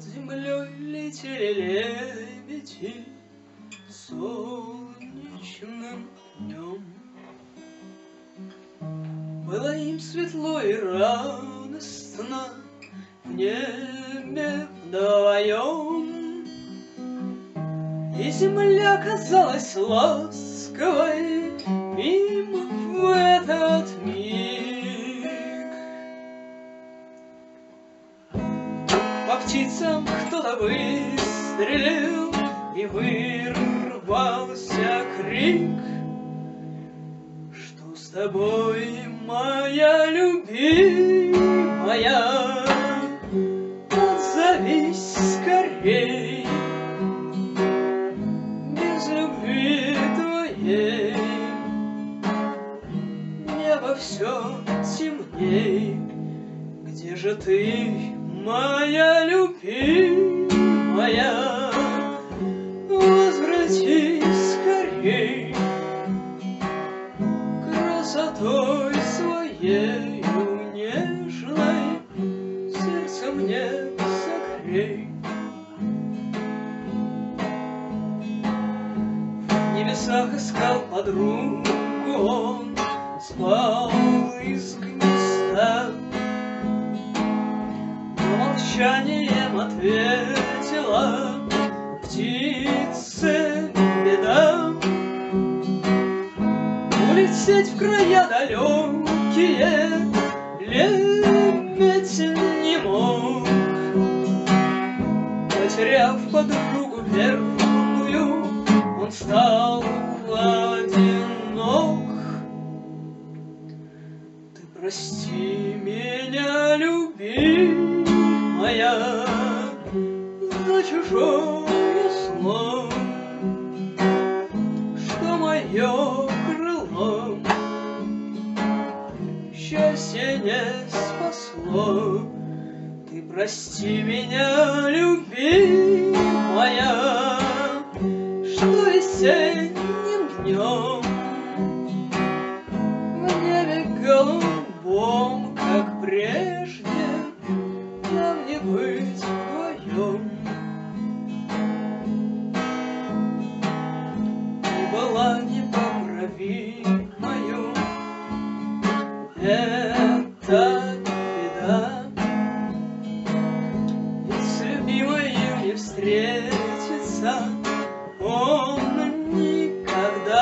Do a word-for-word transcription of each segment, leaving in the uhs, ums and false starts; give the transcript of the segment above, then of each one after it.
землей летели лебеди солнечным днем. Было им светло и радостно в небе вдвоем, и земля казалась ласковой им в этот миг. По птицам кто-то выстрелил, и вырвался крик: что с тобой, моя любимая? Отзовись скорей, без любви твоей небо все темней. Где же ты, моя любимая? Возвратись скорей, красотой своею нежной сердце мне согрей. В небесах искал подругу он, спал из гнезда, но молчанием ответила птице беда. Улететь в края далекие лебедь не мог, потеряв подругу верную, он стал одинок. Ты прости меня, любимая, за чужое зло, что мое крыло счастье не спасло. Ты прости меня, любимая, что весенним днем в небе голубом, как прежде, нам не быть вдвоем. Ты была непоправимою, это беда, ведь с любимою не встретится он никогда.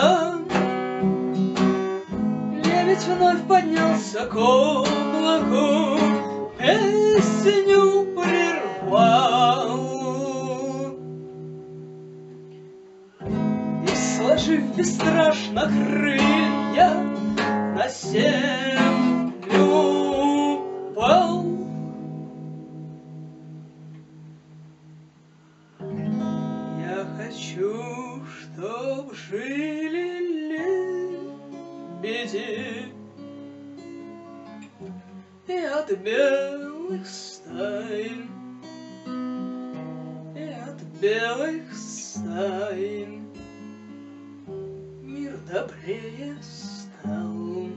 Лебедь вновь поднялся к облаку, песню прервал и, сложив бесстрашно крылья, на землю упал. Я хочу, чтоб жили лебеди и от белых стай, и от белых стай мир добрее стал.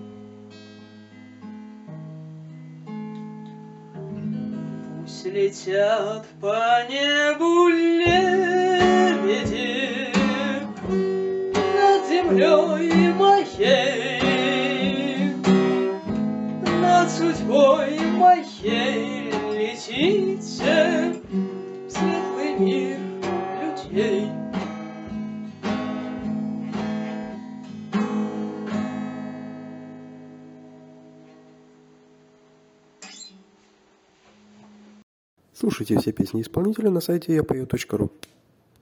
Пусть летят по небу лебеди над землей моей, над судьбой моей летите в светлый мир людей. Слушайте все песни исполнителя на сайте я пою точка ру.